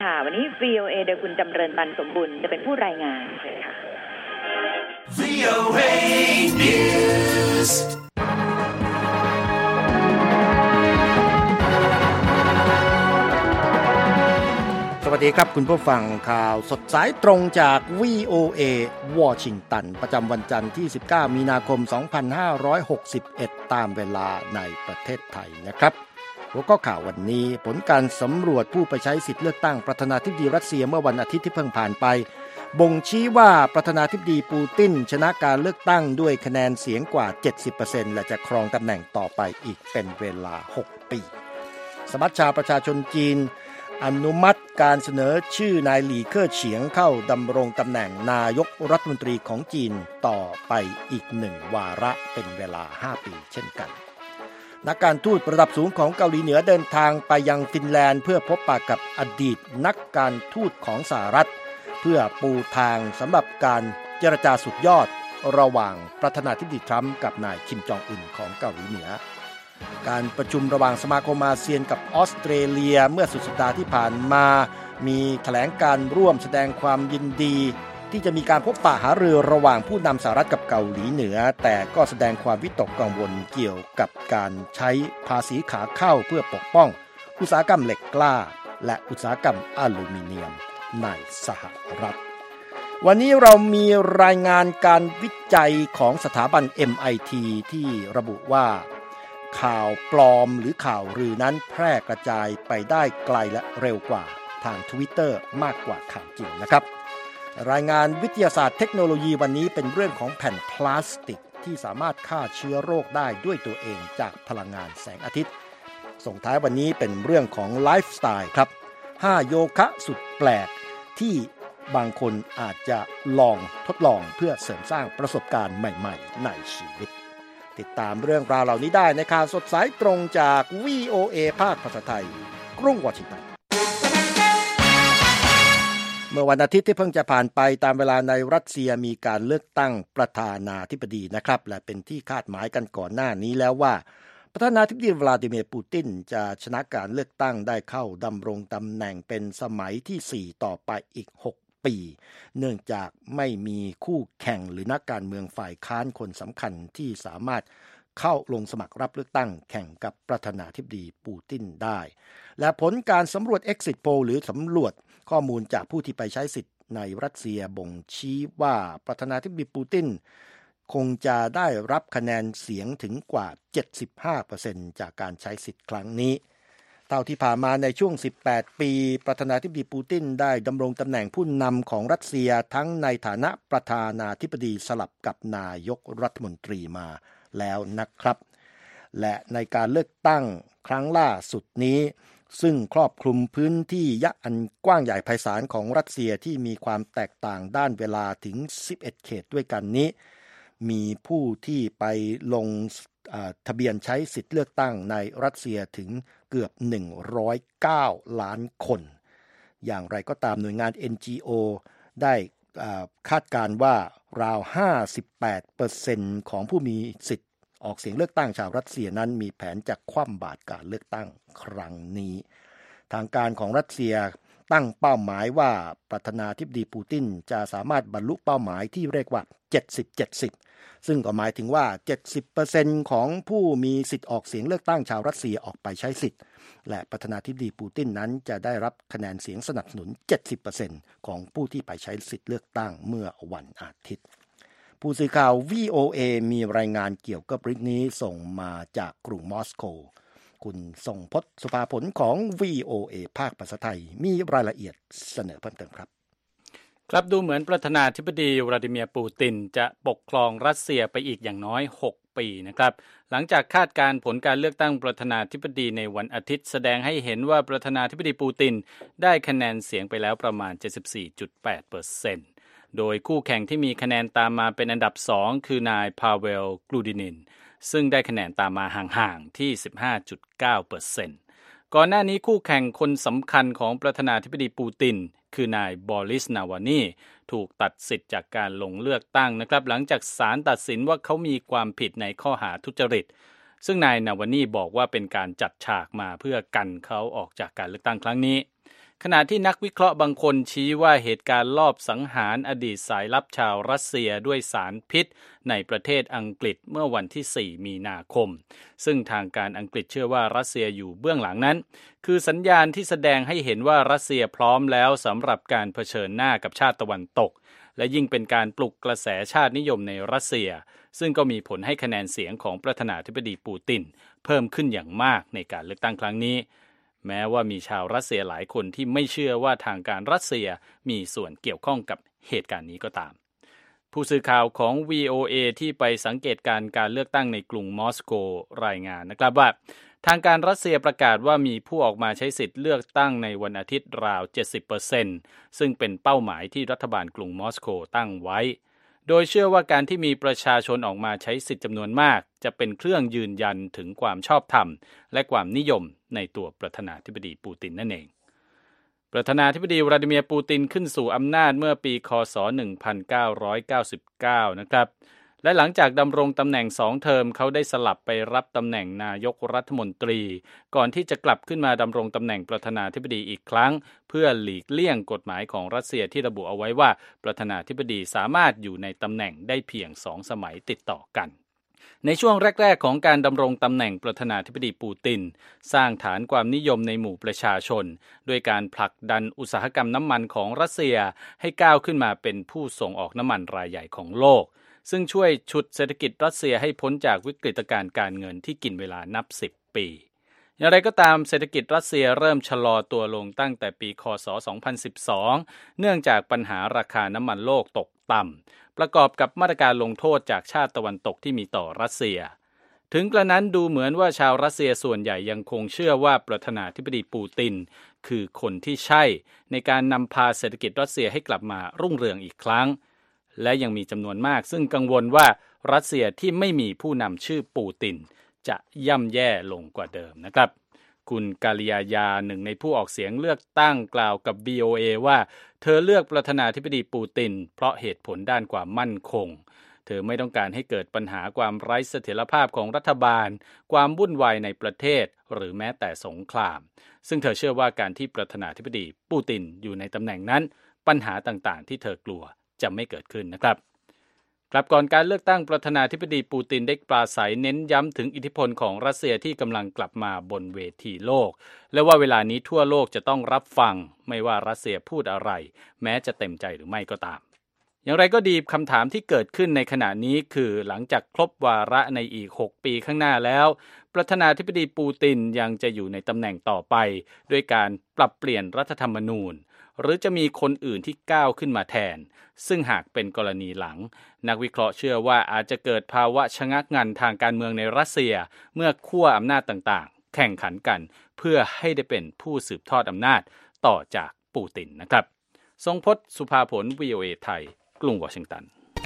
ค่ะวันนี้ VOA โดยคุณจำเริญปันสมบุญจะเป็นผู้รายงานเลยค่ะ VOA News สวัสดีครับคุณผู้ฟังข่าวสดสายตรงจาก VOA วอชิงตันประจำวันจันทร์ที่19มีนาคม2561ตามเวลาในประเทศไทยนะครับหัวข้อข่าววันนี้ผลการสำรวจผู้ไปใช้สิทธิเลือกตั้งประธานาธิบดีรัสเซียเมื่อวันอาทิตย์ที่เพิ่งผ่านไปบ่งชี้ว่าประธานาธิบดีปูตินชนะการเลือกตั้งด้วยคะแนนเสียงกว่า 70% และจะครองตำแหน่งต่อไปอีกเป็นเวลา6ปีสมัชชาประชาชนจีนอนุมัติการเสนอชื่อนายหลี่เค่อเฉียงเข้าดำรงตำแหน่งนายกรัฐมนตรีของจีนต่อไปอีก1วาระเป็นเวลา5ปีเช่นกันนักการทูตระดับสูงของเกาหลีเหนือเดินทางไปยังฟินแลนด์เพื่อพบปะกับอดีตนักการทูตของสหรัฐเพื่อปูทางสำหรับการเจรจาสุดยอดระหว่างประธานาธิบดีทรัมป์กับนายคิมจองอึนของเกาหลีเหนือการประชุมระหว่างสมาคมอาเซียนกับออสเตรเลียเมื่อสุดสัปดาห์ที่ผ่านมามีแถลงการร่วมแสดงความยินดีที่จะมีการพบปะหารือระหว่างผู้นำสหรัฐกับเกาหลีเหนือแต่ก็แสดงความวิตกกังวลเกี่ยวกับการใช้ภาษีขาเข้าเพื่อปกป้องอุตสาหกรรมเหล็กกล้าและอุตสาหกรรมอลูมิเนียมในสหรัฐวันนี้เรามีรายงานการวิจัยของสถาบัน MIT ที่ระบุว่าข่าวปลอมหรือข่าวลือนั้นแพร่กระจายไปได้ไกลและเร็วกว่าทาง Twitter มากกว่าข่าวจริงนะครับรายงานวิทยาศาสตร์เทคโนโลยีวันนี้เป็นเรื่องของแผ่นพลาสติกที่สามารถฆ่าเชื้อโรคได้ด้วยตัวเองจากพลังงานแสงอาทิตย์ส่งท้ายวันนี้เป็นเรื่องของไลฟ์สไตล์ครับ5โยคะสุดแปลกที่บางคนอาจจะทดลองเพื่อเสริมสร้างประสบการณ์ใหม่ๆในชีวิตติดตามเรื่องราวเหล่านี้ได้ในข่าวสดสายตรงจาก VOA ภาคภาษาไทยกรุงวอชิงตันเมื่อวันอาทิตย์ที่เพิ่งจะผ่านไปตามเวลาในรัสเซียมีการเลือกตั้งประธานาธิบดีนะครับและเป็นที่คาดหมายกันก่อนหน้านี้แล้วว่าประธานาธิบดีวลาดิเมียร์ปูตินจะชนะการเลือกตั้งได้เข้าดำรงตำแหน่งเป็นสมัยที่4ต่อไปอีก6ปีเนื่องจากไม่มีคู่แข่งหรือนักการเมืองฝ่ายค้านคนสำคัญที่สามารถเข้าลงสมัครรับเลือกตั้งแข่งกับประธานาธิบดีปูตินได้และผลการสำรวจ Exit Poll หรือสำรวจข้อมูลจากผู้ที่ไปใช้สิทธิ์ในรัสเซียบ่งชี้ว่าประธานาธิบดีปูตินคงจะได้รับคะแนนเสียงถึงกว่า 75% จากการใช้สิทธิ์ครั้งนี้เท่าที่ผ่านมาในช่วง18ปีประธานาธิบดีปูตินได้ดำรงตำแหน่งผู้นำของรัสเซียทั้งในฐานะประธานาธิบดีสลับกับนายกรัฐมนตรีมาแล้วนะครับและในการเลือกตั้งครั้งล่าสุดนี้ซึ่งครอบคลุมพื้นที่อันกว้างใหญ่ไพศาลของรัสเซียที่มีความแตกต่างด้านเวลาถึง11เขตด้วยกันนี้มีผู้ที่ไปลงทะเบียนใช้สิทธิเลือกตั้งในรัสเซียถึงเกือบ109ล้านคนอย่างไรก็ตามหน่วยงาน NGO ได้คาดการณ์ว่าราว 58% ของผู้มีสิทธิ์ออกเสียงเลือกตั้งชาวรัสเซียนั้นมีแผนจะคว่ำบาตรการเลือกตั้งครั้งนี้ทางการของรัสเซียตั้งเป้าหมายว่าประธานาธิบดีปูตินจะสามารถบรรลุเป้าหมายที่เรียกว่า 70-70 ซึ่งก็หมายถึงว่า 70% ของผู้มีสิทธิ์ออกเสียงเลือกตั้งชาวรัสเซียออกไปใช้สิทธิ์และประธานาธิบดีปูตินนั้นจะได้รับคะแนนเสียงสนับสนุน 70% ของผู้ที่ไปใช้สิทธิ์เลือกตั้งเมื่อวันอาทิตย์ผู้สื่อข่าว VOA มีรายงานเกี่ยวกับเรื่องนี้ส่งมาจากกรุงมอสโกคุณทรงพจน์สุภาผลของ VOA ภาคภาษาไทยมีรายละเอียดเสนอเพิ่มเติมครับครับดูเหมือนประธานาธิบดีวลาดิเมียร์ปูตินจะปกครองรัสเซียไปอีกอย่างน้อย6ปีนะครับหลังจากคาดการณ์ผลการเลือกตั้งประธานาธิบดีในวันอาทิตย์แสดงให้เห็นว่าประธานาธิบดีปูตินได้คะแนนเสียงไปแล้วประมาณ 74.8%โดยคู่แข่งที่มีคะแนนตามมาเป็นอันดับ2คือนายพาเวลกลูดินินซึ่งได้คะแนนตามมาห่างๆที่ 15.9%ก่อนหน้านี้คู่แข่งคนสำคัญของประธานาธิบดีปูตินคือนายบอริสนาวานีถูกตัดสิทธิ์จากการลงเลือกตั้งนะครับหลังจากศาลตัดสินว่าเขามีความผิดในข้อหาทุจริตซึ่งนายนาวานีบอกว่าเป็นการจัดฉากมาเพื่อกันเขาออกจากการเลือกตั้งครั้งนี้ขณะที่นักวิเคราะห์บางคนชี้ว่าเหตุการณ์ลอบสังหารอดีตสายลับชาวรัสเซียด้วยสารพิษในประเทศอังกฤษเมื่อวันที่4 มีนาคมซึ่งทางการอังกฤษเชื่อว่ารัสเซียอยู่เบื้องหลังนั้นคือสัญญาณที่แสดงให้เห็นว่ารัสเซียพร้อมแล้วสำหรับการเผชิญหน้ากับชาติตะวันตกและยิ่งเป็นการปลุกกระแสชาตินิยมในรัสเซียซึ่งก็มีผลให้คะแนนเสียงของประธานาธิบดีปูตินเพิ่มขึ้นอย่างมากในการเลือกตั้งครั้งนี้แม้ว่ามีชาวรัสเซียหลายคนที่ไม่เชื่อว่าทางการรัสเซียมีส่วนเกี่ยวข้องกับเหตุการณ์นี้ก็ตามผู้สื่อข่าวของ VOA ที่ไปสังเกตการเลือกตั้งในกรุงมอสโกรายงานนะครับว่าทางการรัสเซียประกาศว่ามีผู้ออกมาใช้สิทธิ์เลือกตั้งในวันอาทิตย์ราว 70% ซึ่งเป็นเป้าหมายที่รัฐบาลกรุงมอสโกตั้งไว้โดยเชื่อว่าการที่มีประชาชนออกมาใช้สิทธิ์จำนวนมากจะเป็นเครื่องยืนยันถึงความชอบธรรมและความนิยมในตัวประธานาธิบดีปูตินนั่นเองประธานาธิบดีวลาดิเมียร์ปูตินขึ้นสู่อำนาจเมื่อปีค.ศ. 1999 นะครับและหลังจากดำรงตำแหน่ง2 เทอมเขาได้สลับไปรับตำแหน่งนายกรัฐมนตรีก่อนที่จะกลับขึ้นมาดำรงตำแหน่งประธานาธิบดีอีกครั้งเพื่อหลีกเลี่ยงกฎหมายของรัสเซียที่ระบุเอาไว้ว่าประธานาธิบดีสามารถอยู่ในตำแหน่งได้เพียง2 สมัยติดต่อกันในช่วงแรกๆของการดำรงตำแหน่งประธานาธิบดีปูตินสร้างฐานความนิยมในหมู่ประชาชนด้วยการผลักดันอุตสาหกรรมน้ำมันของรัสเซียให้ก้าวขึ้นมาเป็นผู้ส่งออกน้ำมันรายใหญ่ของโลกซึ่งช่วยฉุดเศรษฐกิจรัสเซียให้พ้นจากวิกฤตการณ์การเงินที่กินเวลานับ10 ปีอย่างไรก็ตามเศรษฐกิจรัสเซียเริ่มชะลอตัวลงตั้งแต่ปีค.ศ. 2012 เนื่องจากปัญหาราคาน้ำมันโลกตกต่ำประกอบกับมาตรการลงโทษจากชาติตะวันตกที่มีต่อรัสเซียถึงกระนั้นดูเหมือนว่าชาวรัสเซียส่วนใหญ่ยังคงเชื่อว่าประธานาธิบดีปูตินคือคนที่ใช่ในการนำพาเศรษฐกิจรัสเซียให้กลับมารุ่งเรืองอีกครั้งและยังมีจำนวนมากซึ่งกังวลว่ารัสเซียที่ไม่มีผู้นำชื่อปูตินจะย่ำแย่ลงกว่าเดิมนะครับคุณกาลิยายาหนึ่งในผู้ออกเสียงเลือกตั้งกล่าวกับ VOA ว่าเธอเลือกประธานาธิบดีปูตินเพราะเหตุผลด้านความมั่นคงเธอไม่ต้องการให้เกิดปัญหาความไร้เสถียรภาพของรัฐบาลความวุ่นวายในประเทศหรือแม้แต่สงครามซึ่งเธอเชื่อว่าการที่ประธานาธิบดีปูตินอยู่ในตำแหน่งนั้นปัญหาต่างๆที่เธอกลัวจะไม่เกิดขึ้นนะครับกลับก่อนการเลือกตั้งประธานาธิบดีปูตินได้ปราศัยเน้นย้ำถึงอิทธิพลของรัสเซียที่กำลังกลับมาบนเวทีโลกและว่าเวลานี้ทั่วโลกจะต้องรับฟังไม่ว่ารัสเซียพูดอะไรแม้จะเต็มใจหรือไม่ก็ตามอย่างไรก็ดีคำถามที่เกิดขึ้นในขณะนี้คือหลังจากครบวาระในอีก6 ปีข้างหน้าแล้วประธานาธิบดีปูตินยังจะอยู่ในตำแหน่งต่อไปด้วยการปรับเปลี่ยนรัฐธรรมนูญหรือจะมีคนอื่นที่ก้าวขึ้นมาแทนซึ่งหากเป็นกรณีหลังนักวิเคราะห์เชื่อว่าอาจจะเกิดภาวะชะงักงันทางการเมืองในรัสเซียเมื่อขั้วอำนาจต่างๆแข่งขันกันเพื่อให้ได้เป็นผู้สืบทอดอำนาจต่อจากปูตินนะครับทรงพจน์สุภาผล VOA ไทยกรุงวอชิงตัน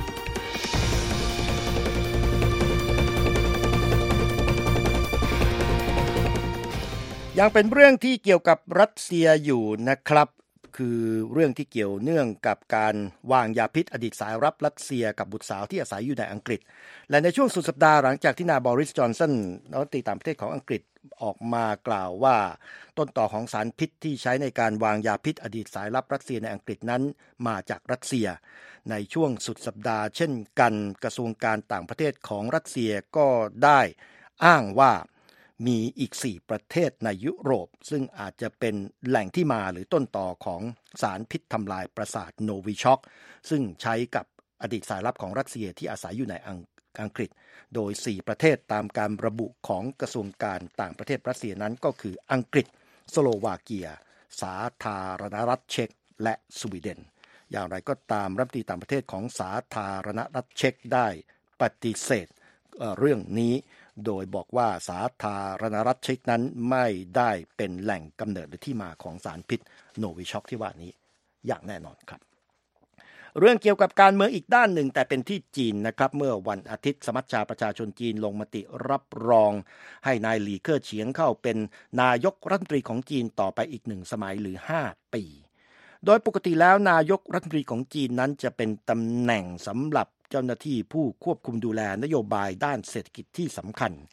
ยังเป็นเรื่องที่เกี่ยวกับรัสเซียอยู่นะครับคือเรื่องที่เกี่ยวเนื่องกับการวางยาพิษอดีตสายลับรัสเซียกับบุตรสาวที่อาศัยอยู่ในอังกฤษและในช่วงสุดสัปดาห์หลังจากที่นายบอริส จอนสันรัฐมนตรีต่างประเทศของอังกฤษออกมากล่าวว่าต้นต่อของสารพิษที่ใช้ในการวางยาพิษอดีตสายลับรัสเซียในอังกฤษนั้นมาจากรัสเซียในช่วงสุดสัปดาห์เช่นกันกระทรวงการต่างประเทศของรัสเซียก็ได้อ้างว่ามีอีก4 ประเทศในยุโรปซึ่งอาจจะเป็นแหล่งที่มาหรือต้นต่อของสารพิษทำลายประสาทโนวิช็อกซึ่งใช้กับอดีตสายลับของรัสเซียที่อาศัยอยู่ในอังกฤษโดย4 ประเทศตามการระบุของกระทรวงการต่างประเทศรัสเซียนั้นก็คืออังกฤษสโลวาเกียสาธารณรัฐเช็กและสวีเดนอย่างไรก็ตามรัฐมนตรีต่างประเทศของสาธารณรัฐเช็กได้ปฏิเสธเรื่องนี้โดยบอกว่าสาธารณรัฐเช็กนั้นไม่ได้เป็นแหล่งกำเนิดหรือที่มาของสารพิษโนวิช็อกที่ว่านี้อย่างแน่นอนครับเรื่องเกี่ยวกับการเมืองอีกด้านหนึ่งแต่เป็นที่จีนนะครับเมื่อวันอาทิตย์สมัชชาประชาชนจีนลงมติรับรองให้นายหลี่เค่อเฉียงเข้าเป็นนายกรัฐมนตรีของจีนต่อไปอีก1 สมัยหรือ5 ปีโดยปกติแล้วนายกรัฐมนตรีของจีนนั้นจะเป็นตำแหน่งสำหรับเจ้าหน้าที่ผู้ควบคุมดูแลนโยบายด้านเศรษฐกิจที่สำคัญ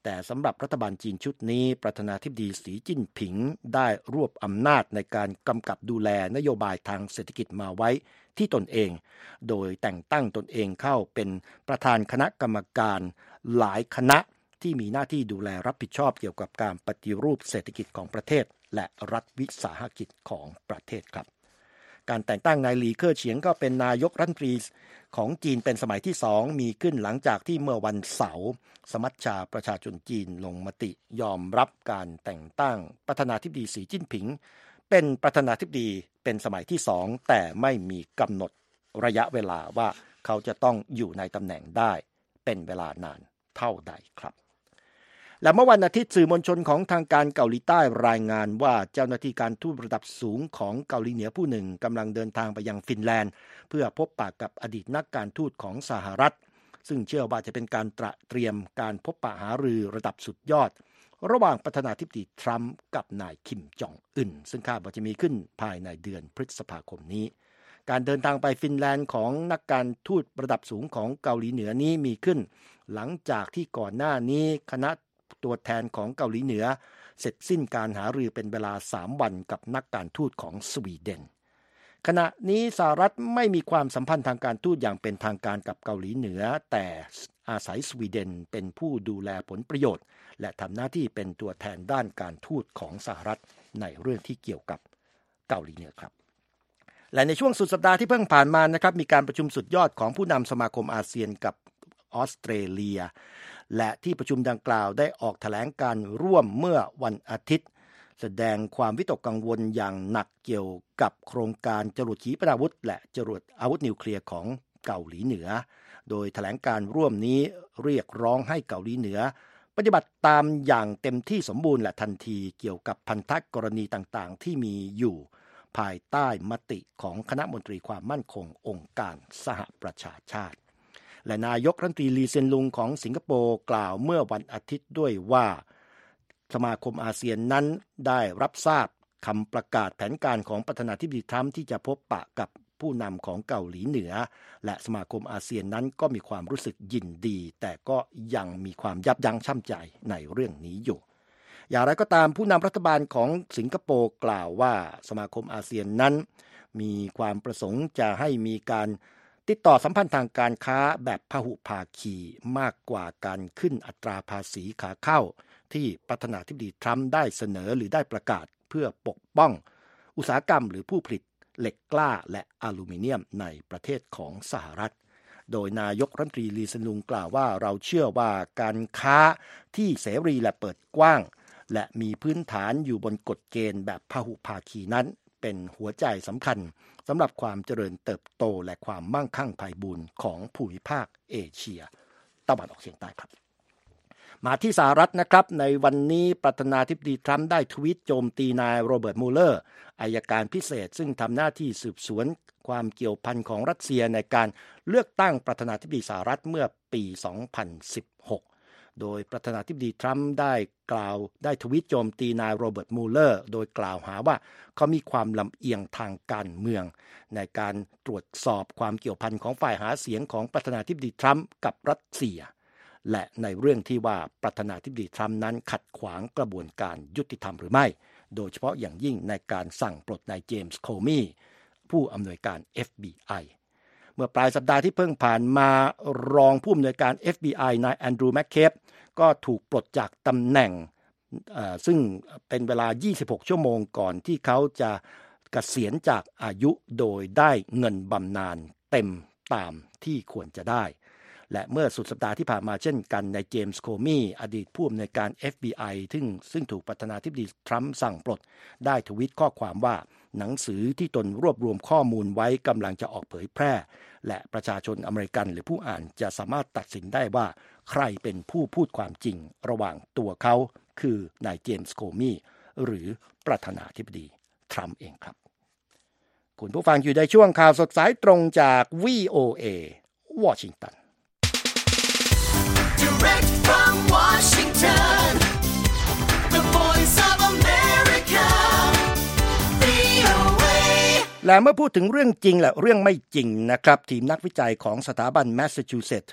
แต่สำหรับรัฐบาลจีนชุดนี้ประธานาธิบดีสีจิ้นผิงได้รวบอำนาจในการกำกับดูแลนโยบายทางเศรษฐกิจมาไว้ที่ตนเองโดยแต่งตั้งตนเองเข้าเป็นประธานคณะกรรมการหลายคณะที่มีหน้าที่ดูแลรับผิดชอบเกี่ยวกับการปฏิรูปเศรษฐกิจของประเทศและรัฐวิสาหกิจของประเทศครับการแต่งตั้งนายหลีเค่อเฉียงก็เป็นนายกรัฐมนตรีของจีนเป็นสมัยที่2มีขึ้นหลังจากที่เมื่อวันเสาร์สมัชชาประชาชนจีนลงมติยอมรับการแต่งตั้งประธานาธิบดีสีจิ้นผิงเป็นประธานาธิบดีเป็นสมัยที่2แต่ไม่มีกำหนดระยะเวลาว่าเขาจะต้องอยู่ในตำแหน่งได้เป็นเวลานานเท่าใดครับและเมื่อวันอาทิตย์สื่อมวลชนของทางการเกาหลีใต้รายงานว่าเจ้าหน้าที่การทูตระดับสูงของเกาหลีเหนือผู้หนึ่งกำลังเดินทางไปยังฟินแลนด์เพื่อพบปะกับอดีตนักการทูตของสหรัฐซึ่งเชื่อว่าจะเป็นการเตรียมการพบปะหารือระดับสุดยอดระหว่างประธานาธิบดีทรัมป์กับนายคิมจองอึนซึ่งคาดว่าจะมีขึ้นภายในเดือนพฤษภาคมนี้การเดินทางไปฟินแลนด์ของนักการทูตระดับสูงของเกาหลีเหนือนี้มีขึ้นหลังจากที่ก่อนหน้านี้คณะตัวแทนของเกาหลีเหนือเสร็จสิ้นการหารือเป็นเวลา3วันกับนักการทูตของสวีเดนขณะนี้สหรัฐไม่มีความสัมพันธ์ทางการทูตอย่างเป็นทางการกับเกาหลีเหนือแต่อาศัยสวีเดนเป็นผู้ดูแลผลประโยชน์และทำหน้าที่เป็นตัวแทนด้านการทูตของสหรัฐในเรื่องที่เกี่ยวกับเกาหลีเหนือครับและในช่วงสุดสัปดาห์ที่เพิ่งผ่านมานะครับมีการประชุมสุดยอดของผู้นำสมาคมอาเซียนกับออสเตรเลียและที่ประชุมดังกล่าวได้ออกแถลงการร่วมเมื่อวันอาทิตย์แสดงความวิตกกังวลอย่างหนักเกี่ยวกับโครงการจรวดขีปนาวุธและจรวดอาวุธนิวเคลียร์ของเกาหลีเหนือโดยแถลงการร่วมนี้เรียกร้องให้เกาหลีเหนือปฏิบัติตามอย่างเต็มที่สมบูรณ์และทันทีเกี่ยวกับพันธกรณีต่างๆที่มีอยู่ภายใต้มติของคณะมนตรีความมั่นคงองค์การสหประชาชาติและนายกรัฐมนตรีลีเซียนลุงของสิงคโปร์กล่าวเมื่อวันอาทิตย์ด้วยว่าสมาคมอาเซียนนั้นได้รับทราบคำประกาศแผนการของประธานาธิบดีทรัมป์ที่จะพบปะกับผู้นำของเกาหลีเหนือและสมาคมอาเซียนนั้นก็มีความรู้สึกยินดีแต่ก็ยังมีความยับยั้งชั่งใจในเรื่องนี้อยู่อย่างไรก็ตามผู้นำรัฐบาลของสิงคโปร์กล่าวว่าสมาคมอาเซียนนั้นมีความประสงค์จะให้มีการติดต่อสัมพันธ์ทางการค้าแบบพหุภาคีมากกว่าการขึ้นอัตราภาษีขาเข้าที่ประธานาธิบดีทรัมป์ได้เสนอหรือได้ประกาศเพื่อปกป้องอุตสาหกรรมหรือผู้ผลิตเหล็กกล้าและอลูมิเนียมในประเทศของสหรัฐโดยนายกรัฐมนตรีลีเซียนลุงกล่าวว่าเราเชื่อว่าการค้าที่เสรีและเปิดกว้างและมีพื้นฐานอยู่บนกฎเกณฑ์แบบพหุภาคีนั้นเป็นหัวใจสำคัญสำหรับความเจริญเติบโตและความมั่งคั่งไพบูลย์ของภูมิภาคเอเชียตะวันออกเฉียงใต้ครับมาที่สหรัฐนะครับในวันนี้ประธานาธิบดีทรัมป์ได้ทวีตโจมตีนายโรเบิร์ตมูเลอร์อัยการพิเศษซึ่งทำหน้าที่สืบสวนความเกี่ยวพันของรัสเซียในการเลือกตั้งประธานาธิบดีสหรัฐเมื่อปี 2016 โดยประธานาธิบดีทรัมป์ได้ทวีตโจมตีนายโรเบิร์ตมูเลอร์โดยกล่าวหาว่าเขามีความลำเอียงทางการเมืองในการตรวจสอบความเกี่ยวพันของฝ่ายหาเสียงของประธานาธิบดีทรัมป์กับรัสเซียและในเรื่องที่ว่าประธานาธิบดีทรัมป์นั้นขัดขวางกระบวนการยุติธรรมหรือไม่โดยเฉพาะอย่างยิ่งในการสั่งปลดนายเจมส์โคมี่ผู้อำนวยการ FBI เมื่อปลายสัปดาห์ที่เพิ่งผ่านมารองผู้อำนวยการ FBI นายแอนดรูว์แมคเคฟก็ถูกปลดจากตำแหน่งซึ่งเป็นเวลา26ชั่วโมงก่อนที่เขาจะเกษียณจากอายุโดยได้เงินบำนาญเต็มตามที่ควรจะได้และเมื่อสุดสัปดาห์ที่ผ่านมาเช่นกันนายเจมส์โคมี่อดีตผู้อำนวยการ FBI ซึ่งถูกประธานาธิบดีทรัมป์สั่งปลดได้ทวีตข้อความว่าหนังสือที่ตนรวบรวมข้อมูลไว้กำลังจะออกเผยแพร่และประชาชนอเมริกันหรือผู้อ่านจะสามารถตัดสินได้ว่าใครเป็นผู้พูดความจริงระหว่างตัวเขาคือนายเจมส์โคมี่หรือประธานาธิบดีทรัมป์เองครับคุณผู้ฟังอยู่ในช่วงข่าวสดสายตรงจาก VOA วอชิงตัน Direct from Washington, the voice of America, VOA. และเมื่อพูดถึงเรื่องจริงและเรื่องไม่จริงนะครับทีมนักวิจัยของสถาบันแมสซาชูเซตส์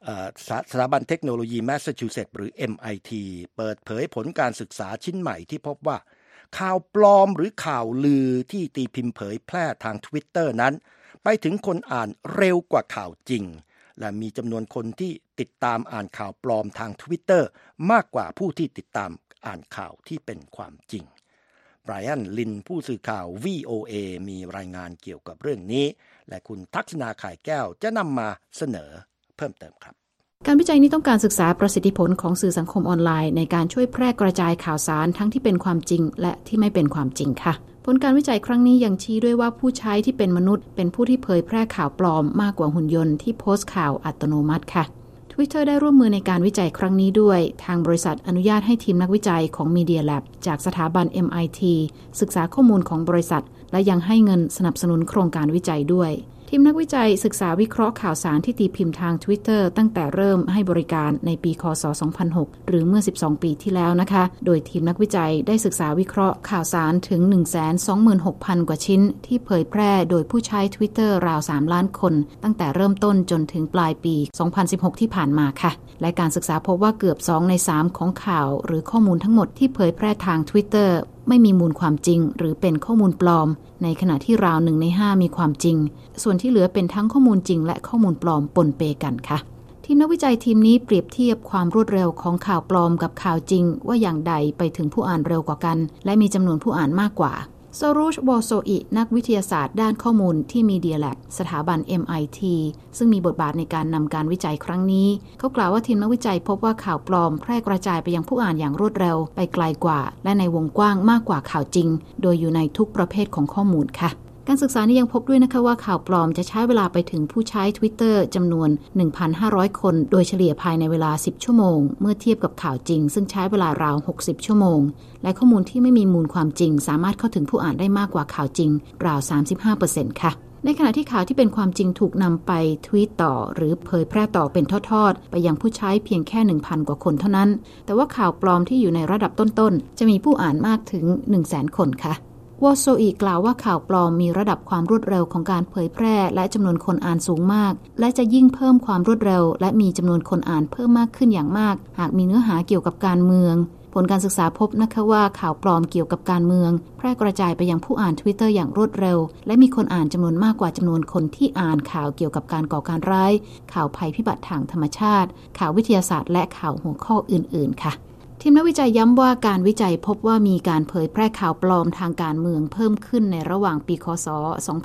สถาบันเทคโนโลยีแมสซาชูเซตส์หรือ MIT เปิดเผยผลการศึกษาชิ้นใหม่ที่พบว่าข่าวปลอมหรือข่าวลือที่ตีพิมพ์เผยแพร่ทาง Twitter นั้นไปถึงคนอ่านเร็วกว่าข่าวจริงและมีจำนวนคนที่ติดตามอ่านข่าวปลอมทาง Twitter มากกว่าผู้ที่ติดตามอ่านข่าวที่เป็นความจริงไบรอันลินผู้สื่อข่าว VOA มีรายงานเกี่ยวกับเรื่องนี้และคุณทักษณาข่ายแก้วจะนำมาเสนอเพิ่มเติมครับการวิจัยนี้ต้องการศึกษาประสิทธิผลของสื่อสังคมออนไลน์ในการช่วยแพร่กระจายข่าวสารทั้งที่เป็นความจริงและที่ไม่เป็นความจริงค่ะผลการวิจัยครั้งนี้ยังชี้ด้วยว่าผู้ใช้ที่เป็นมนุษย์เป็นผู้ที่เผยแพร่ข่าวปลอมมากกว่าหุ่นยนต์ที่โพสต์ข่าวอัตโนมัติค่ะ Twitter ได้ร่วมมือในการวิจัยครั้งนี้ด้วยทางบริษัทอนุญาตให้ทีมนักวิจัยของ Media Lab จากสถาบัน MIT ศึกษาข้อมูลของบริษัทและยังให้เงินสนับสนุนโครงการวิจัยด้วยทีมนักวิจัยศึกษาวิเคราะห์ข่าวสารที่ตีพิมพ์ทาง Twitter ตั้งแต่เริ่มให้บริการในปีคศ 2006 หรือเมื่อ 12 ปีที่แล้วนะคะโดยทีมนักวิจัยได้ศึกษาวิเคราะห์ข่าวสารถึง 126,000 กว่าชิ้นที่เผยแพร่โดยผู้ใช้ Twitter ราว 3 ล้านคนตั้งแต่เริ่มต้นจนถึงปลายปี 2016 ที่ผ่านมาค่ะและการศึกษาพบว่าเกือบ 2 ใน 3 ของข่าวหรือข้อมูลทั้งหมดที่เผยแพร่ทาง Twitterไม่มีมูลความจริงหรือเป็นข้อมูลปลอมในขณะที่ราว1 ใน 5มีความจริงส่วนที่เหลือเป็นทั้งข้อมูลจริงและข้อมูลปลอมปนเปกันค่ะทีมนักวิจัยทีมนี้เปรียบเทียบความรวดเร็วของข่าวปลอมกับข่าวจริงว่าอย่างใดไปถึงผู้อ่านเร็วกว่ากันและมีจำนวนผู้อ่านมากกว่าซารูช วอโซอินักวิทยาศาสตร์ด้านข้อมูลที่ Media Lab สถาบัน MIT ซึ่งมีบทบาทในการนำการวิจัยครั้งนี้เขากล่าวว่าทีมนักวิจัยพบว่าข่าวปลอมแพร่กระจายไปยังผู้อ่านอย่างรวดเร็วไปไกลกว่าและในวงกว้างมากกว่าข่าวจริงโดยอยู่ในทุกประเภทของข้อมูลค่ะการศึกษานี้ยังพบด้วยนะคะว่าข่าวปลอมจะใช้เวลาไปถึงผู้ใช้ Twitter จำนวน 1,500 คนโดยเฉลี่ยภายในเวลา10ชั่วโมงเมื่อเทียบกับข่าวจริงซึ่งใช้เวลาราว60ชั่วโมงและข้อมูลที่ไม่มีมูลความจริงสามารถเข้าถึงผู้อ่านได้มากกว่าข่าวจริงราว 35% ค่ะในขณะที่ข่าวที่เป็นความจริงถูกนำไปทวีตต่อหรือเผยแพร่ต่อเป็นทอดๆไปยังผู้ใช้เพียงแค่ 1,000 กว่าคนเท่านั้นแต่ว่าข่าวปลอมที่อยู่ในระดับต้นๆจะมีผู้อ่านมากถึง 100,000 คนค่ะวอโซอีกล่าวว่าข่าวปลอมมีระดับความรวดเร็วของการเผยแพร่และจำนวนคนอ่านสูงมากและจะยิ่งเพิ่มความรวดเร็วและมีจำนวนคนอ่านเพิ่มมากขึ้นอย่างมากหากมีเนื้อหาเกี่ยวกับการเมืองผลการศึกษาพบนะคะว่าข่าวปลอมเกี่ยวกับการเมืองแพร่กระจายไปยังผู้อ่าน Twitter อย่างรวดเร็วและมีคนอ่านจำนวนมากกว่าจำนวนคนที่อ่านข่าวเกี่ยวกับการก่อการร้ายข่าวภัยพิบัติทางธรรมชาติข่าววิทยาศาสตร์และข่าวหัวข้ออื่นๆค่ะทีมนักวิจัยย้ำว่าการวิจัยพบว่ามีการเผยแพร่ข่าวปลอมทางการเมืองเพิ่มขึ้นในระหว่างปีคศ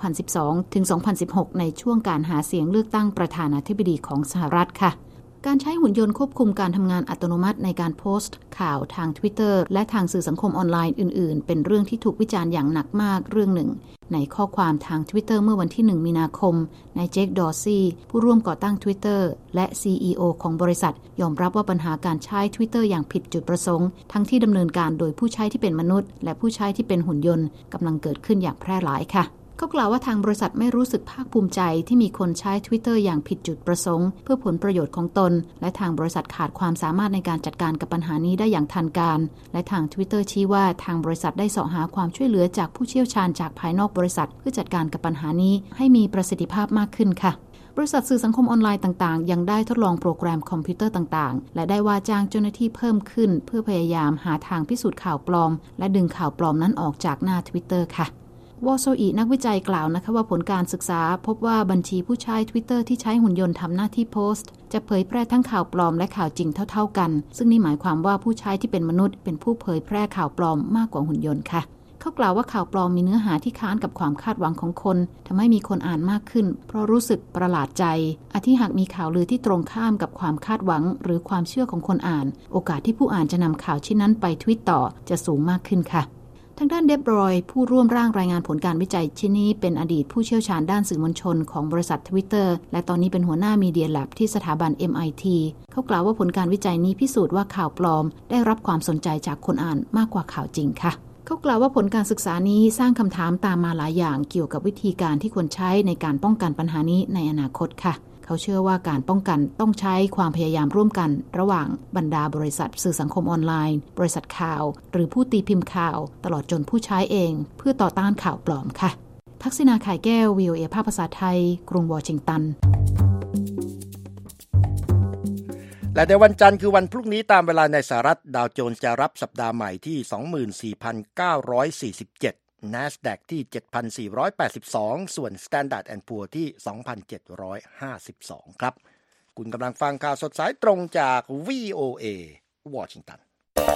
2012 ถึง 2016 ในช่วงการหาเสียงเลือกตั้งประธานาธิบดีของสหรัฐค่ะการใช้หุ่นยนต์ควบคุมการทำงานอัตโนมัติในการโพสต์ข่าวทาง Twitter และทางสื่อสังคมออนไลน์อื่นๆเป็นเรื่องที่ถูกวิจารณ์อย่างหนักมากเรื่องหนึ่งในข้อความทาง Twitter เมื่อวันที่ 1 มีนาคมนายเจค ดอร์ซี่ผู้ร่วมก่อตั้ง Twitter และ CEO ของบริษัทยอมรับว่าปัญหาการใช้ Twitter อย่างผิดจุดประสงค์ทั้งที่ดำเนินการโดยผู้ใช้ที่เป็นมนุษย์และผู้ใช้ที่เป็นหุ่นยนต์กำลังเกิดขึ้นอย่างแพร่หลายค่ะเขากล่าวว่าทางบริษัทไม่รู้สึกภาคภูมิใจที่มีคนใช้ Twitter อย่างผิดจุดประสงค์เพื่อผลประโยชน์ของตนและทางบริษัทขาดความสามารถในการจัดการกับปัญหานี้ได้อย่างทันการและทาง Twitter ชี้ว่าทางบริษัทได้เสาะหาความช่วยเหลือจากผู้เชี่ยวชาญจากภายนอกบริษัทเพื่อจัดการกับปัญหานี้ให้มีประสิทธิภาพมากขึ้นค่ะบริษัทสื่อสังคมออนไลน์ต่างๆยังได้ทดลองโปรแกรมคอมพิวเตอร์ต่างๆและได้ว่าจ้างเจ้าหน้าที่เพิ่มขึ้นเพื่อพยายามหาทางพิสูจน์ข่าวปลอมและดึงข่าวปลอมนั้นออกจากหน้า Twitter ค่ะวอโซอีนักวิจัยกล่าวนะคะว่าผลการศึกษาพบว่าบัญชีผู้ใช้ Twitter ที่ใช้หุ่นยนต์ทำหน้าที่โพสต์จะเผยแพร่ทั้งข่าวปลอมและข่าวจริงเท่าๆกันซึ่งนี่หมายความว่าผู้ใช้ที่เป็นมนุษย์เป็นผู้เผยแพร่ข่าวปลอมมากกว่าหุ่นยนต์ค่ะเขากล่าวว่าข่าวปลอมมีเนื้อหาที่ค้านกับความคาดหวังของคนทำให้มีคนอ่านมากขึ้นเพราะรู้สึกประหลาดใจอาทิหากมีข่าวลือที่ตรงข้ามกับความคาดหวังหรือความเชื่อของคนอ่านโอกาสที่ผู้อ่านจะนำข่าวชิ้นนั้นไปทวีตต่อจะสูงมากขึ้นค่ะทางด้านเดบรอยผู้ร่วมร่างรายงานผลการวิจัยชิ้นนี้เป็นอดีตผู้เชี่ยวชาญด้านสื่อมวลชนของบริษัท Twitter และตอนนี้เป็นหัวหน้า Media Lab ที่สถาบัน MIT เขากล่าวว่าผลการวิจัยนี้พิสูจน์ว่าข่าวปลอมได้รับความสนใจจากคนอ่านมากกว่าข่าวจริงค่ะเขากล่าวว่าผลการศึกษานี้สร้างคำถามตามมาหลายอย่างเกี่ยวกับวิธีการที่ควรใช้ในการป้องกันปัญหานี้ในอนาคตค่ะเขาเชื่อว่าการป้องกันต้องใช้ความพยายามร่วมกันระหว่างบรรดาบริษัทสื่อสังคมออนไลน์บริษัทข่าวหรือผู้ตีพิมพ์ข่าวตลอดจนผู้ใช้เองเพื่อต่อต้านข่าวปลอมค่ะทักษิณาข่ายแก้ว VOA ภาคภาษาไทยกรุงวอชิงตันและในวันจันทร์คือวันพรุ่งนี้ตามเวลาในสหรัฐดาวโจนส์จะรับสัปดาห์ใหม่ที่ 24,947 NASDAQ ที่ 7,482 ส่วน Standard & Poor ที่ 2,752 ครับคุณกำลังฟังข่าวสดสายตรงจาก VOA วอชิงตัน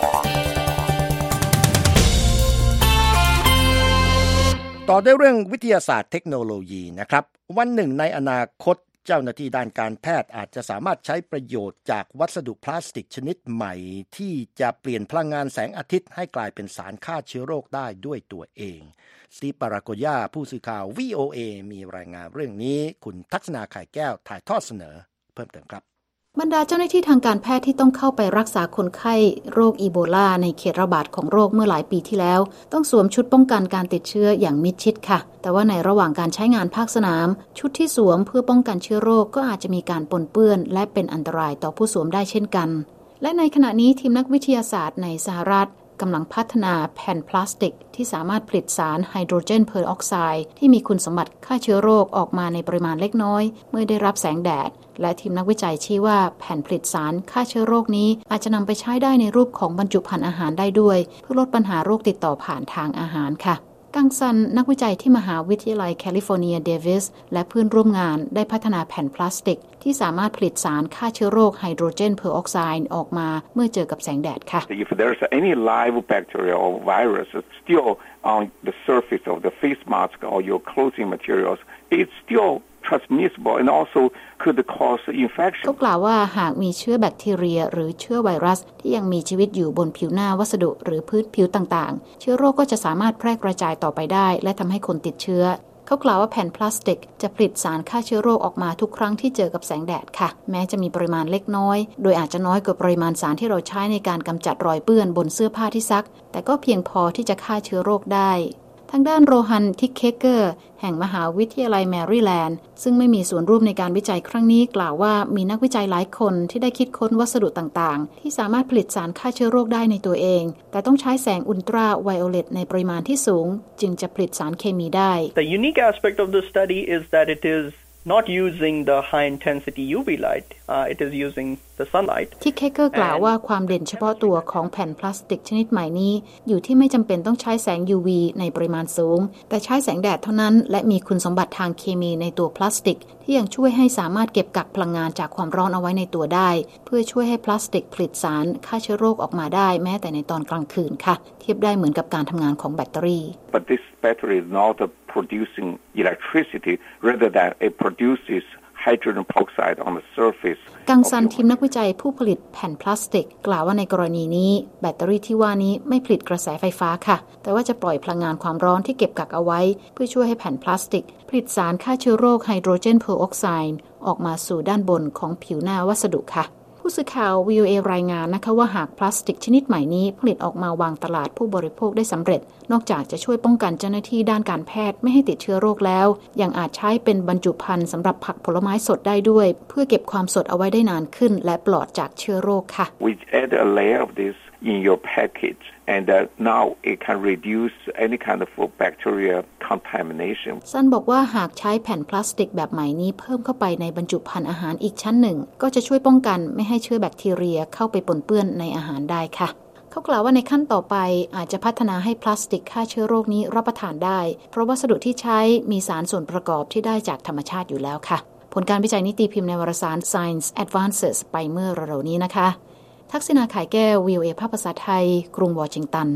ต่อด้วยเรื่องวิทยาศาสตร์เทคโนโลยีนะครับวันหนึ่งในอนาคตเจ้าหน้าที่ด้านการแพทย์อาจจะสามารถใช้ประโยชน์จากวัสดุพลาสติกชนิดใหม่ที่จะเปลี่ยนพลังงานแสงอาทิตย์ให้กลายเป็นสารฆ่าเชื้อโรคได้ด้วยตัวเองสตีฟ ปาราโกย่าผู้สื่อข่าว VOA มีรายงานเรื่องนี้คุณทักษณาไข่แก้วถ่ายทอดเสนอเพิ่มเติมครับบรรดาเจ้าหน้าที่ทางการแพทย์ที่ต้องเข้าไปรักษาคนไข้โรคอีโบลาในเขตระบาดของโรคเมื่อหลายปีที่แล้วต้องสวมชุดป้องกันการติดเชื้ออย่างมิดชิดค่ะแต่ว่าในระหว่างการใช้งานภาคสนามชุดที่สวมเพื่อป้องกันเชื้อโรคก็อาจจะมีการปนเปื้อนและเป็นอันตรายต่อผู้สวมได้เช่นกันและในขณะนี้ทีมนักวิทยาศาสตร์ในสหรัฐกำลังพัฒนาแผ่นพลาสติกที่สามารถผลิตสารไฮโดรเจนเพอร์ออกไซด์ที่มีคุณสมบัติฆ่าเชื้อโรคออกมาในปริมาณเล็กน้อยเมื่อได้รับแสงแดดและทีมนักวิจัยชี้ว่าแผ่นผลิตสารฆ่าเชื้อโรคนี้อาจจะนำไปใช้ได้ในรูปของบรรจุภัณฑ์อาหารได้ด้วยเพื่อลดปัญหาโรคติดต่อผ่านทางอาหารค่ะกังซันนักวิจัยที่มหาวิทยาลัยแคลิฟอร์เนียเดวิสและเพื่อนร่วมงานได้พัฒนาแผ่นพลาสติกที่สามารถผลิตสารฆ่าเชื้อโรคไฮโดรเจนเพอร์ออกไซด์ออกมาเมื่อเจอกับแสงแดดค่ะ If there's any live bacteria or virus still on the surface of the face mask or your clothing materials, it's still transmissible and also could cause infection เขากล่าวว่าหากมีเชื้อแบคทีเรียหรือเชื้อไวรัสที่ยังมีชีวิตอยู่บนผิวหน้าวัสดุหรือพื้นผิวต่างๆเชื้อโรคก็จะสามารถแพร่กระจายต่อไปได้และทำให้คนติดเชื้อเขากล่าวว่าแผ่นพลาสติกจะผลิตสารฆ่าเชื้อโรคออกมาทุกครั้งที่เจอกับแสงแดดค่ะแม้จะมีปริมาณเล็กน้อยโดยอาจจะน้อยกว่าปริมาณสารที่เราใช้ในการกำจัดรอยเปื้อนบนเสื้อผ้าที่ซักแต่ก็เพียงพอที่จะฆ่าเชื้อโรคได้ทางด้านโรฮัน ทิกเคเกอร์แห่งมหาวิทยาลัยแมริแลนด์ซึ่งไม่มีส่วนร่วมในการวิจัยครั้งนี้กล่าวว่ามีนักวิจัยหลายคนที่ได้คิดค้นวัสดุต่างๆที่สามารถผลิตสารฆ่าเชื้อโรคได้ในตัวเองแต่ต้องใช้แสงอุลตราไวโอเลตในปริมาณที่สูงจึงจะผลิตสารเคมีได้ The unique aspect of the study is that it is not using the high intensity UV light it is using the sunlight ที่เคเกอร์กล่าวว่าความเด่นเฉพาะตัวของแผ่นพลาสติกชนิดใหม่นี้อยู่ที่ไม่จำเป็นต้องใช้แสง UV ในปริมาณสูงแต่ใช้แสงแดดเท่านั้นและมีคุณสมบัติทางเคมีในตัวพลาสติกที่ยังช่วยให้สามารถเก็บกักพลังงานจากความร้อนเอาไว้ในตัวได้เพื่อช่วยให้พลาสติกผลิตสารฆ่าเชื้อโรคออกมาได้แม้แต่ในตอนกลางคืนค่ะเทียบได้เหมือนกับการทำงานของแบตเตอรี่ But this battery is not producing electricity rather than it produces hydrogen peroxide on the surface กังซันทีมนักวิจัยผู้ผลิตแผ่นพลาสติกกล่าวว่าในกรณีนี้แบตเตอรี่ที่ว่านี้ไม่ผลิตกระแสไฟฟ้าค่ะแต่ว่าจะปล่อยพลังงานความร้อนที่เก็บกักเอาไว้เพื่อช่วยให้แผ่นพลาสติกผลิตสารฆ่าเชื้อโรคไฮโดรเจนเพอร์ออกไซด์ออกมาสู่ด้านบนของผิวหน้าวัสดุค่ะผู้สื่อข่าว VOA รายงานนะคะว่าหากพลาสติกชนิดใหม่นี้ผลิตออกมาวางตลาดผู้บริโภคได้สำเร็จนอกจากจะช่วยป้องกันเจ้าหน้าที่ด้านการแพทย์ไม่ให้ติดเชื้อโรคแล้วยังอาจใช้เป็นบรรจุภัณฑ์สำหรับผักผลไม้สดได้ด้วยเพื่อเก็บความสดเอาไว้ได้นานขึ้นและปลอดจากเชื้อโรคค่ะ We add a layer of this in your package and now it can reduce any kind of bacteria contamination ซันบอกว่าหากใช้แผ่นพลาสติกแบบใหม่นี้เพิ่มเข้าไปในบรรจุภัณฑ์อาหารอีกชั้นหนึ่งก็จะช่วยป้องกันไม่ให้เชื้อแบคทีเรียเข้าไปปนเปื้อนในอาหารได้ค่ะเขากล่าวว่าในขั้นต่อไปอาจจะพัฒนาให้พลาสติกฆ่าเชื้อโรคนี้รับประทานได้เพราะวัสดุที่ใช้มีสารส่วนประกอบที่ได้จากธรรมชาติอยู่แล้วค่ะผลการวิจัยนี้ตีพิมพ์ในวารสาร Science Advances ไปเมื่อเร็วๆนี้นะคะทักษณา ข่ายแก้ว VOA ภาคภาษาไทยกรุงวอชิงตัน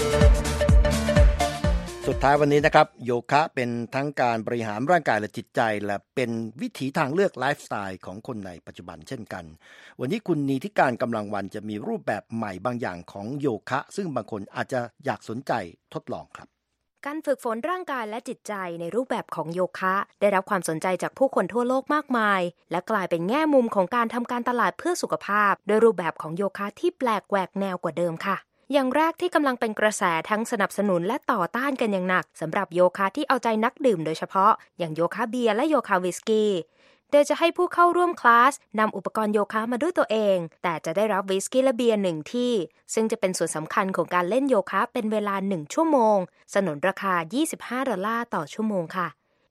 สุดท้ายวันนี้นะครับโยคะเป็นทั้งการบริหารร่างกายและจิตใจและเป็นวิถีทางเลือกไลฟ์สไตล์ของคนในปัจจุบันเช่นกันวันนี้คุณนีธิการกำลังวันจะมีรูปแบบใหม่บางอย่างของโยคะซึ่งบางคนอาจจะอยากสนใจทดลองครับการฝึกฝนร่างกายและจิตใจในรูปแบบของโยคะได้รับความสนใจจากผู้คนทั่วโลกมากมายและกลายเป็นแง่มุมของการทำการตลาดเพื่อสุขภาพโดยรูปแบบของโยคะที่แปลกแหวกแนวกว่าเดิมค่ะอย่างแรกที่กำลังเป็นกระแสทั้งสนับสนุนและต่อต้านกันอย่างหนักสำหรับโยคะที่เอาใจนักดื่มโดยเฉพาะอย่างโยคะเบียร์และโยคะวิสกี้โดยจะให้ผู้เข้าร่วมคลาสนำอุปกรณ์โยคะมาด้วยตัวเองแต่จะได้รับวิสกี้และเบียร์1ที่ซึ่งจะเป็นส่วนสำคัญของการเล่นโยคะเป็นเวลา1ชั่วโมงสนนราคา$25ต่อชั่วโมงค่ะ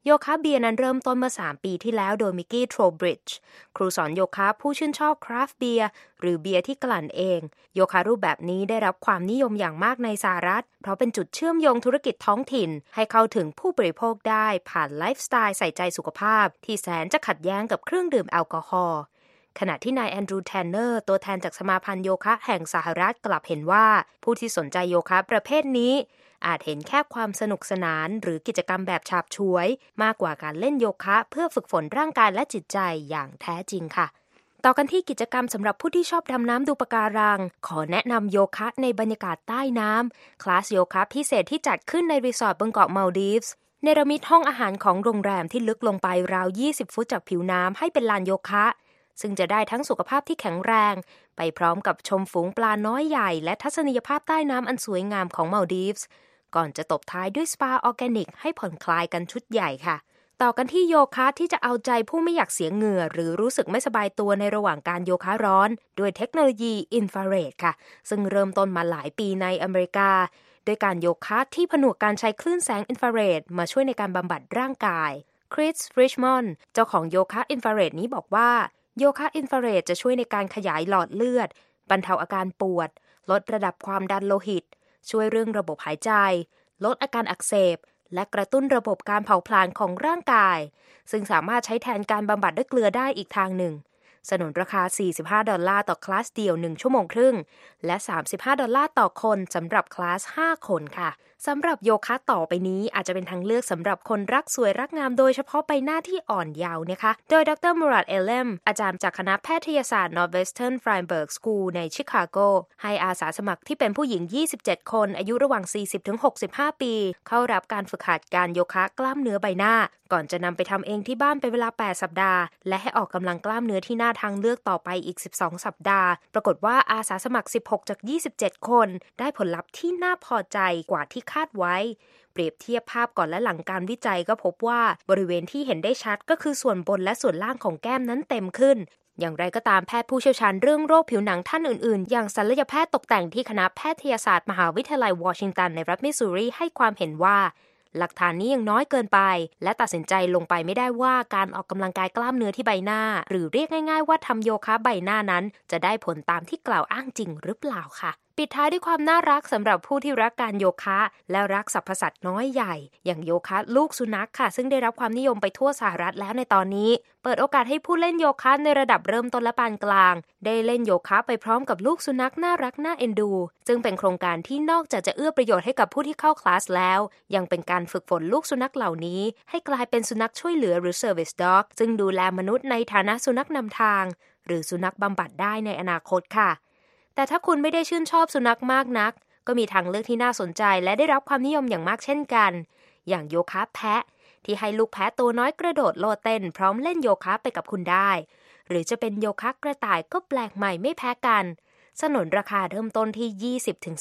โยคะเบียร์นั้นเริ่มต้นเมื่อ3 ปีที่แล้วโดยมิกกี้โทรบริดจ์ครูสอนโยคะผู้ชื่นชอบคราฟต์เบียร์หรือเบียร์ที่กลั่นเองโยคะรูปแบบนี้ได้รับความนิยมอย่างมากในสหรัฐเพราะเป็นจุดเชื่อมโยงธุรกิจท้องถิ่นให้เข้าถึงผู้บริโภคได้ผ่านไลฟ์สไตล์ใส่ใจสุขภาพที่แสนจะขัดแย้งกับเครื่องดื่มแอลกอฮอล์ขณะที่นายแอนดรูว์แทนเนอร์ตัวแทนจากสมาพันธ์โยคะแห่งสหรัฐกลับเห็นว่าผู้ที่สนใจโยคะประเภทนี้อาจเห็นแค่ความสนุกสนานหรือกิจกรรมแบบฉาบฉวยมากกว่าการเล่นโยคะเพื่อฝึกฝนร่างกายและจิตใจอย่างแท้จริงค่ะต่อกันที่กิจกรรมสำหรับผู้ที่ชอบดำน้ำดูปะการังขอแนะนำโยคะในบรรยากาศใต้น้ำคลาสโยคะพิเศษที่จัดขึ้นในรีสอร์ทบนเกาะมัลดีฟส์เนรมิตห้องอาหารของโรงแรมที่ลึกลงไปราว20 ฟุตจากผิวน้ำให้เป็นลานโยคะซึ่งจะได้ทั้งสุขภาพที่แข็งแรงไปพร้อมกับชมฝูงปลาน้อยใหญ่และทัศนียภาพใต้น้ำอันสวยงามของมัลดีฟส์ก่อนจะตบท้ายด้วยสปาออร์แกนิกให้ผ่อนคลายกันชุดใหญ่ค่ะต่อกันที่โยคะที่จะเอาใจผู้ไม่อยากเสียเหงื่อหรือรู้สึกไม่สบายตัวในระหว่างการโยคะร้อนด้วยเทคโนโลยีอินฟราเรดค่ะซึ่งเริ่มต้นมาหลายปีในอเมริกาโดยการโยคะที่ผนวกการใช้คลื่นแสงอินฟราเรดมาช่วยในการบำบัดร่างกายคริส ริชมอนด์เจ้าของโยคะอินฟราเรดนี้บอกว่าโยคะอินฟราเรดจะช่วยในการขยายหลอดเลือดบรรเทาอาการปวดลดระดับความดันโลหิตช่วยเรื่องระบบหายใจลดอาการอักเสบและกระตุ้นระบบการเผาผลาญของร่างกายซึ่งสามารถใช้แทนการบำบัดด้วยเกลือได้อีกทางหนึ่งสนุนราคา$45ต่อคลาสเดียว1 ชั่วโมงครึ่งและ$35ต่อคนสำหรับคลาส5 คนค่ะสำหรับโยคะต่อไปนี้อาจจะเป็นทางเลือกสำหรับคนรักสวยรักงามโดยเฉพาะใบหน้าที่อ่อนเยาว์นะคะโดยดร. มูรัด เอเลมอาจารย์จากคณะแพทยศาสตร์ Northwestern Feinberg School ในชิคาโกให้อาสาสมัครที่เป็นผู้หญิง27 คนอายุระหว่าง 40-65 ปีเข้ารับการฝึกหัดการโยคะกล้ามเนื้อใบหน้าก่อนจะนำไปทำเองที่บ้านเป็นเวลา8 สัปดาห์และให้ออกกำลังกล้ามเนื้อที่หน้าทางเลือกต่อไปอีก12 สัปดาห์ปรากฏว่าอาสาสมัคร16 จาก 27 คนได้ผลลัพธ์ที่น่าพอใจกว่าที่คาดไว้เปรียบเทียบภาพก่อนและหลังการวิจัยก็พบว่าบริเวณที่เห็นได้ชัดก็คือส่วนบนและส่วนล่างของแก้มนั้นเต็มขึ้นอย่างไรก็ตามแพทย์ผู้เชี่ยวชาญเรื่องโรคผิวหนังท่านอื่นๆอย่างศัลยแพทย์ตกแต่งที่คณะแพทยศาสตร์มหาวิทยาลัยวอชิงตันในรัฐมิสซูรีให้ความเห็นว่าหลักฐานนี้ยังน้อยเกินไปและตัดสินใจลงไปไม่ได้ว่าการออกกำลังกายกล้ามเนื้อที่ใบหน้าหรือเรียกง่ายๆว่าทำโยคะใบหน้านั้นจะได้ผลตามที่กล่าวอ้างจริงหรือเปล่าค่ะปิดท้ายด้วยความน่ารักสำหรับผู้ที่รักการโยคะและรักสรรพสัตว์น้อยใหญ่อย่างโยคะลูกสุนัขค่ะซึ่งได้รับความนิยมไปทั่วสหรัฐแล้วในตอนนี้เปิดโอกาสให้ผู้เล่นโยคะในระดับเริ่มต้นและปานกลางได้เล่นโยคะไปพร้อมกับลูกสุนัขน่ารักน่าเอ็นดูซึ่งเป็นโครงการที่นอกจากจะเอื้อประโยชน์ให้กับผู้ที่เข้าคลาสแล้วยังเป็นการฝึกฝนลูกสุนัขเหล่านี้ให้กลายเป็นสุนัขช่วยเหลือหรือ Service Dog ซึ่งดูแลมนุษย์ในฐานะสุนัขนำทางหรือสุนัขบำบัดได้ในอนาคตค่ะแต่ถ้าคุณไม่ได้ชื่นชอบสุนัขมากนักก็มีทางเลือกที่น่าสนใจและได้รับความนิยมอย่างมากเช่นกันอย่างโยคะแพะที่ให้ลูกแพะตัวน้อยกระโดดโลดเต้นพร้อมเล่นโยคะไปกับคุณได้หรือจะเป็นโยคะกระต่ายก็แปลกใหม่ไม่แพ้กันสนุนราคาเริ่มต้นที่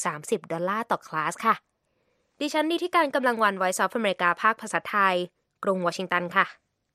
$20-30ต่อคลาสค่ะดิฉันนิติการกำลังวัน Voice of America ภาคภาษาไทยกรุงวอชิงตันค่ะ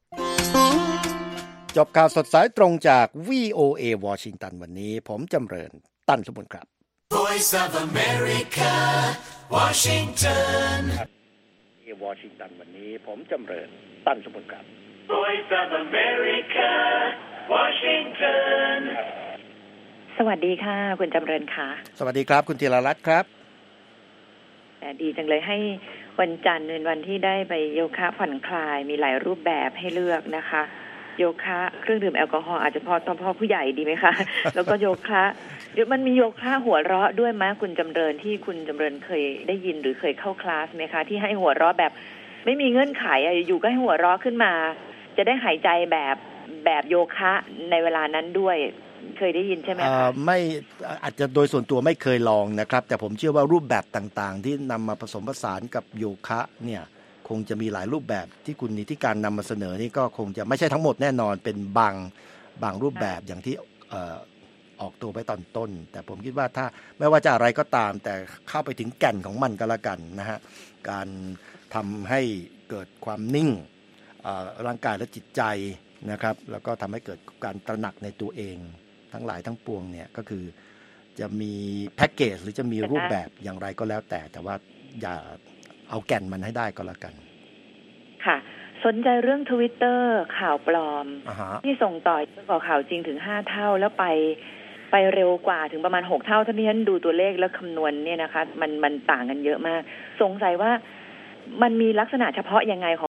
จบข่าวสดสายตรงจาก VOA วอชิงตันวันนี้ผมจำเริญตั้นสมบูรณ์ครับ Voice of America Washington วอชิงตันวันนี้ผมจำเริญตั้นสมบูรณ์ครับ Voice of America Washington สวัสดีค่ะคุณจำเริญค่ะสวัสดีครับคุณธีรรัตน์ครับดีจังเลยให้วันจันทร์เป็นวันที่ได้ไปโยคะผ่อนคลายมีหลายรูปแบบให้เลือกนะคะโยคะเครื่องดื่มแอลกอฮอล์อาจจะพอผู้ใหญ่ดีไหมคะ แล้วก็โยคะมันมีโยคะหัวเราะด้วยไหมคุณจำเริญที่คุณจำเริญเคยได้ยินหรือเคยเข้าคลาสไหมคะที่ให้หัวเราะแบบไม่มีเงื่อนไขอยู่ก็ให้หัวเราะขึ้นมาจะได้หายใจแบบโยคะในเวลานั้นด้วยเคยได้ยินใช่ไหมคะไม่อาจจะโดยส่วนตัวไม่เคยลองนะครับแต่ผมเชื่อว่ารูปแบบต่างๆที่นำมาผสมผสานกับโยคะเนี่ยคงจะมีหลายรูปแบบที่คุณนิติการนำมาเสนอนี่ก็คงจะไม่ใช่ทั้งหมดแน่นอนเป็นบางรูปแบบอย่างที่ออกตัวไปตอนต้นแต่ผมคิดว่าถ้าไม่ว่าจะอะไรก็ตามแต่เข้าไปถึงแก่นของมันก็แล้วกันนะฮะการทำให้เกิดความนิ่งร่างกายและจิตใจนะครับแล้วก็ทำให้เกิดการตระหนักในตัวเองทั้งหลายทั้งปวงเนี่ยก็คือจะมีแพ็กเกจหรือจะมีรูปแบบอย่างไรก็แล้วแต่ว่าอย่าเอาแก่นมันให้ได้ก็แล้วกันค่ะสนใจเรื่อง Twitter ข่าวปลอม ที่ส่งต่อข่าวจริงถึง5เท่าแล้วไปเร็วกว่าถึงประมาณ6เท่าถ้าที่ฉันดูตัวเลขแล้วคำนวณเนี่ยนะคะมันต่างกันเยอะมากสงสัยว่ามันมีลักษณะเฉพาะยังไงของ